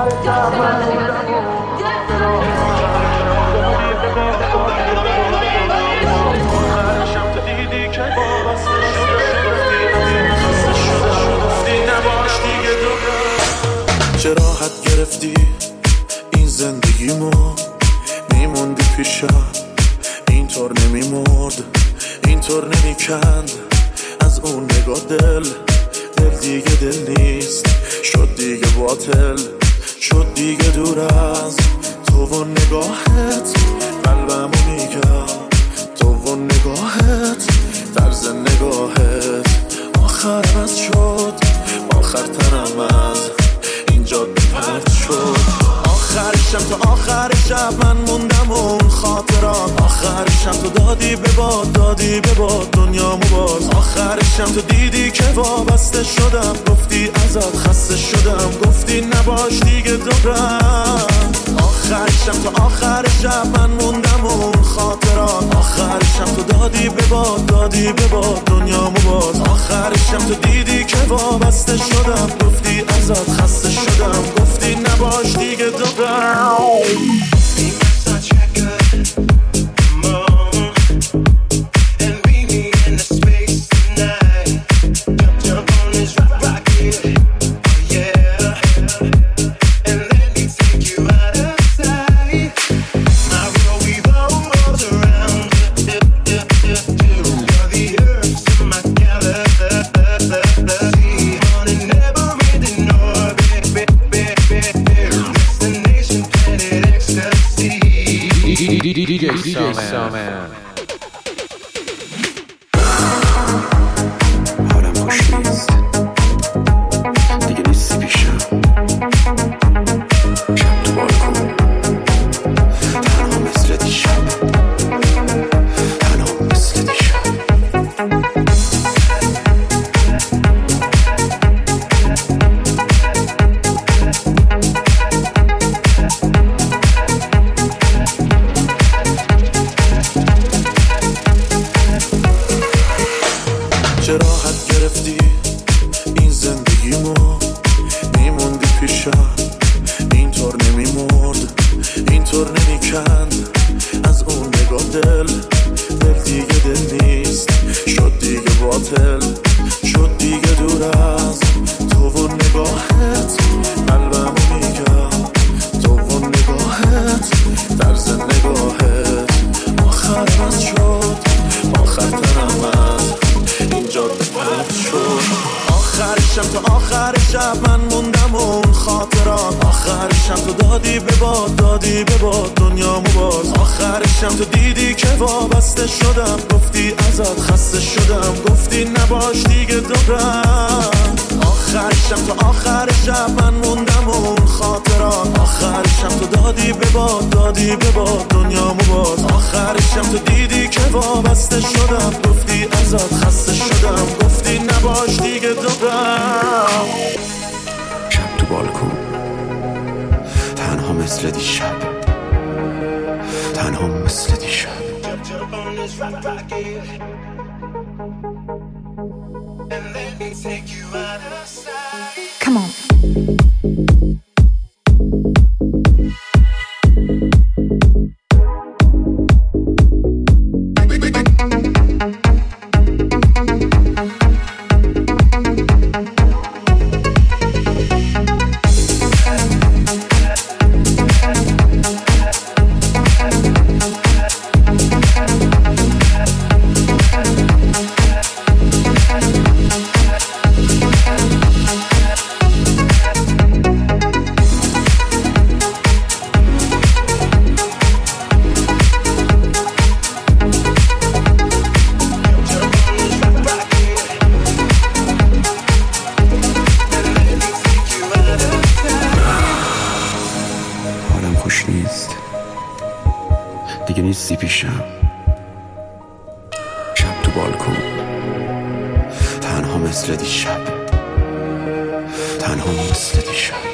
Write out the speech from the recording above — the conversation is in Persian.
چه راحت گرفتی این زندگیمو، میموندی پیشم اینطور نمیمرد، اینطور نمیکند از اون نگاه دل دیگه دل نیست، شد دیگه باطل، شد دیگه دور از تو و نگاهت، قلبمو میگم تو و نگاهت، طرز نگاهت آخرم از شد، آخر تنم از اینجا پرد شد، آخرشم تا آخر شب من موندم اون خاطرات، آخرشم تو دادی به باد، دادی به باد دنیامو باز، آخرشم تو دیدی که وابسته شدم، گفتی ازت خسته شدم، گفتی نباش دیگه دورم، آخرشم تا آخر شب من موندم اون خاطرات، آخرشم تو دادی به باد، دادی به باد دنیامو باز، آخرشم تو دیدی که وابسته شدم، گفتی ازت خسته شدم، گفتی نباش دیگه دورم. DJ Sawman. حالم خوش نیست دیگه، نیستی پیشم، شب تو بالکن تنها مثل دیشب، تنها مثل دیشب. چه راحت گرفتی این زندگیمو، میموندی پیشم اینطور نمیمرد، اینطور نمیکند از اون نگاه دل دیگه دل نیست، شد دیگه باطل، شد دیگه دور از تو و نگاهت، قلبمو میگم تو و نگاهت، طرز نگاهت آخر از شد، آخر تنم از اینجا پرد شد، آخرشم تا آخر شب من موندم اون خاطرات، آخرشم تو دادی به باد، دادی به باد دنیامو باز، آخرشم تو دیدی که وابسته شدم، گفتی ازت خسته شدم، گفتی نباش دیگه دورم، آخرشم تا آخر شب من موندم اون خاطرات، آخرشم تو دادی به باد، دادی به باد دنیامو باز، آخرشم تو دیدی که وابسته شدم، گفتی ازت خسته شدم، گفتی نباش دیگه دورم. شب تو بالکن تنها مثل دیشب، تنها مثل دیشب. Come on. خوش نیست دیگه، نیستی پیشم، شب تو بالکن تنها مثل دیشب، تنها مثل دیشب.